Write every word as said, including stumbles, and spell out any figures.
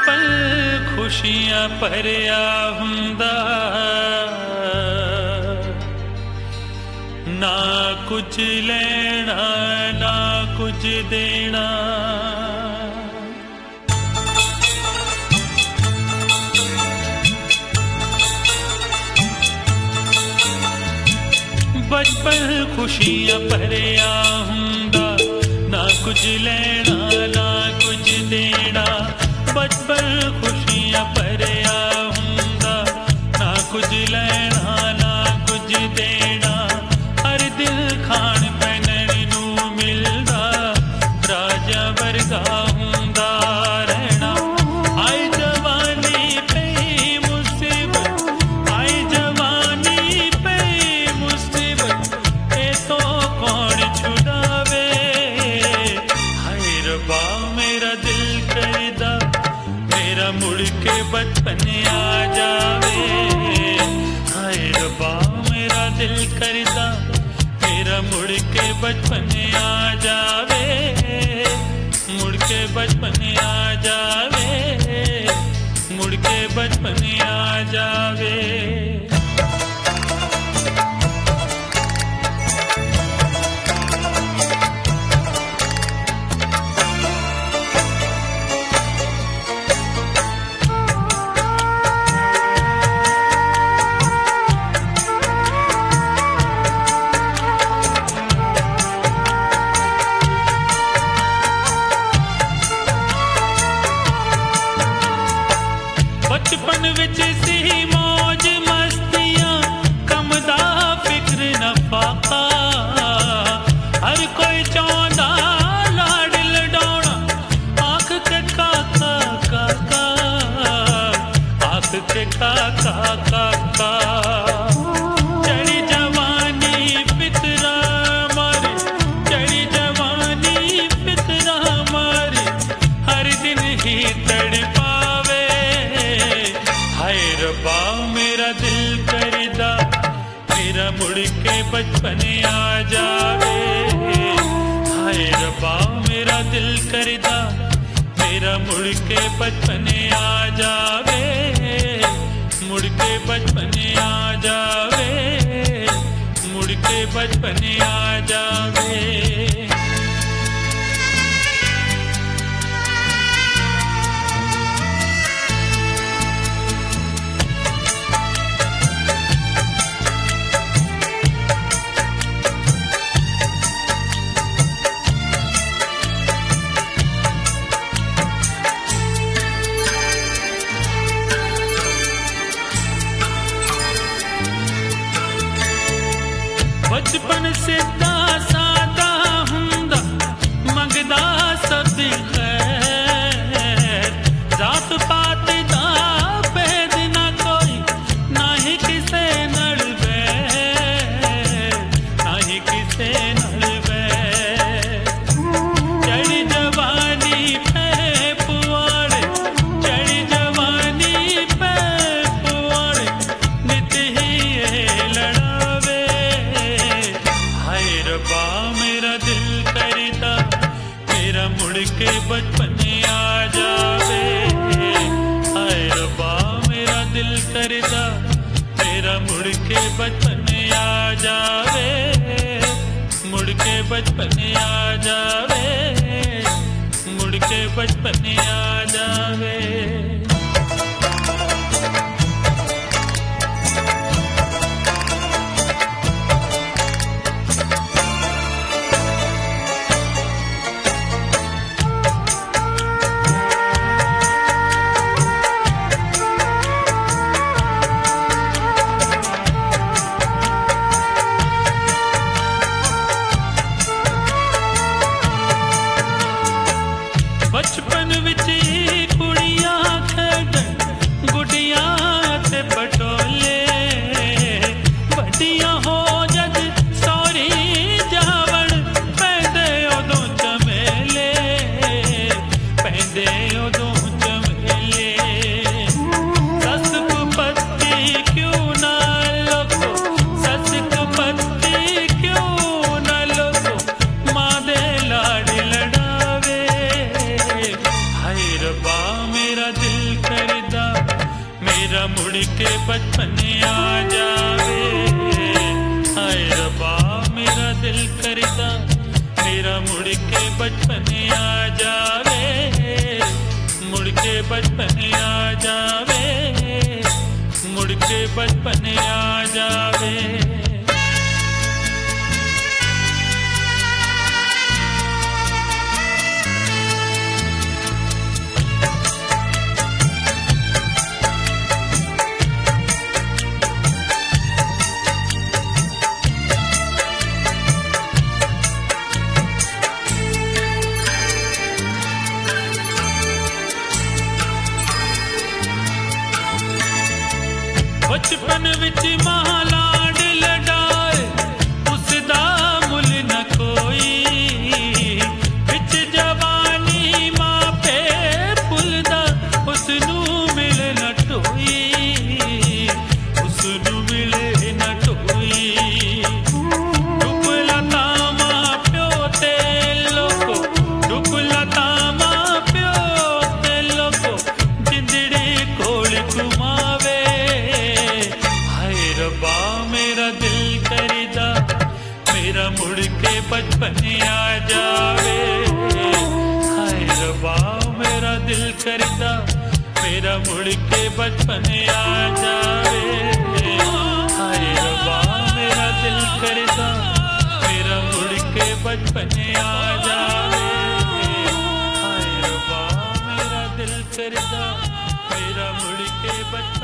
पल खुशियां भरिया हुंदा, ना कुछ लेना ना कुछ देना। बचपन खुशियां भरिया हुंदा, ना कुछ लेना ना कुछ देना। बचपन खुशियां भरिया हुंदा, ना कुछ लेना ना कुछ देना। हर दिल खान पहनण नूं मिलदा, राजा वर्गा हुंदा रहना। आए जवानी पई मुसीबत, आए जवानी पई मुसीबत, ए तो कौन छुड़ावे। हाय रब्बा मेरा दिल करदा, मेरा मुड़ के बचपन आ जावे। हाय रब्बा मेरा दिल करदा, मेरा मुड़ के बचपन आ जावे। मुड़ के बचपन आ जावे, मुड़ के बचपन आ जावे। बचपन विच सी मौज मस्तियां, कम दा फिक्र न फाका। हर कोई चाहंदा लाड़ लडाउणा, आख के काका काका, आख के काका काका। चढ़ी जवानी फितरा मारे, चढ़ी जवानी फितरा मारे, हर दिन ही तड़पावे। हाय रब्बा मेरा दिल करदा, मेरा मुड़ के बचपन आ जावे। हाय रब्बा मेरा दिल करदा, मेरा मुड़ के बचपन आ जावे। मुड़ के बचपन आ जावे, मुड़ के बचपन आ जावे। बचपन सिद्धा सादा हुंदा, मंगदा सब खैर। जात पात दा भेद ना कोई, ना ही किसे नल बैर, ना ही किसे नल बैर। चढ़ी जवानी पे पुआड़े, चढ़ी जवानी पे पुआड़े, नित ही ये लड़ावे। हाय रब्बा मेरा दिल करदा, मेरा मुड़ के बचपन आ जावे। हाय रब्बा मेरा दिल करदा, मेरा मुड़ के बचपन आ जावे। मुड़ के बचपन आ जावे, मुड़ के बचपन आ जावे। बचपन विच ही कुड़ियां खेडन, गुड्डियां ते पटोले। वड्डियां हो जद सौरी जावण, पैंदे उदों चमेले, पैंदे उदों चमेले। सस को पत्ती क्यों ना लोको, सस को पत्ती क्यों ना लोको, मां दे लाड़ लड़ावे। हाय बचपन आ जावे। हाय रब्बा मेरा दिल करदा मेरा मुड़ के बचपन आ जावे, मुड़ के बचपन आ जावे, मुड़ के बचपन आ जावे। बचपन विच मां लाड लडाए उसदा मुल न कोई, विच जवानी मां पे फुलदा उसनू मिले न टोई, उसनू मिले न टोई। डुब लता मां प्यो ते लोको, डुब लता मां प्यो ते लोको, जिंदड़ी कोल घुमावे। रब्बा मेरा दिल करदा मेरा मुड़ के बचपन आ जावे। हाय रब्बा मेरा दिल करदा मेरा मुड़ के बचपन आ जावे। हाय रब्बा मेरा दिल करदा मेरा मुड़ के बचपन आ जावे। हाय रब्बा मेरा दिल करदा मेरा मुड़ के बचपन